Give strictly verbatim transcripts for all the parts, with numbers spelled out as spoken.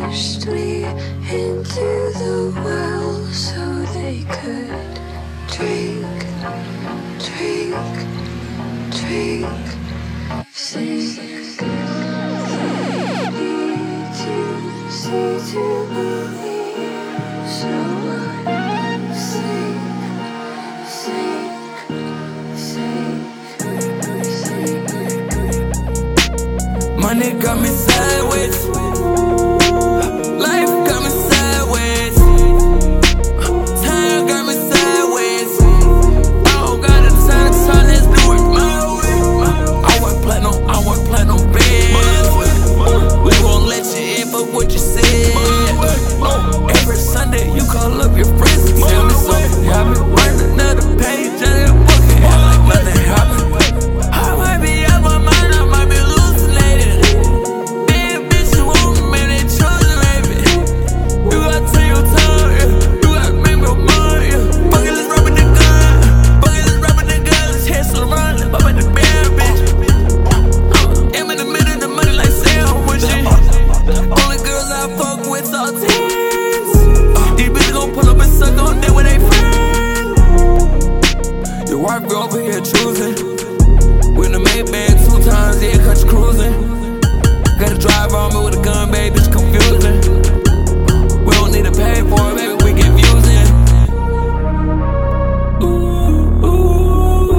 pushed me into the well so they could drink, drink, drink, sing. They need to see to believe, so I sing, sing, sing, sing. Money got me sideways. Life got me sideways. Time got me sideways. I don't got the time to talk, let's do it my way. I want platinum, I want platinum bands. We won't let you in for what you said. Every Sunday you call up your friends and tell me something happened. Burn another page of that book and act like nothing happened. I might be out my mind, I might be hallucinating. Damn bitch, you want me, man, they chosen, baby. You gotta take your time, yeah. You gotta make me mind, yeah. Fuckin' let's rub with the gun. Fuckin' let's rub with the gun. Let's head to the run, let's pop at the bad bitch. uh, I'm in the middle of the money like Sam with shit. Only girls I fuck with all tens. uh, These bitches gon' pull up and suck on that with they friends. Your wife go over here choosing. With the Maybach two times, yeah, cut you cruising. Gotta drive on me with a gun, baby, it's confusing. We don't need to pay for it, baby, we get views in. Ooh, ooh,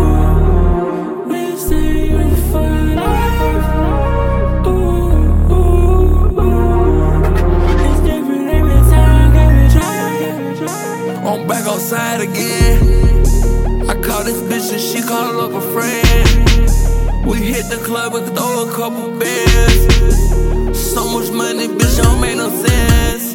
we sing for life. Ooh, ooh, ooh, it's different every time, every try. I'm back outside again. I call this bitch and she call up a friend. We hit the club and throw a couple bands. So much money, bitch, don't make no sense.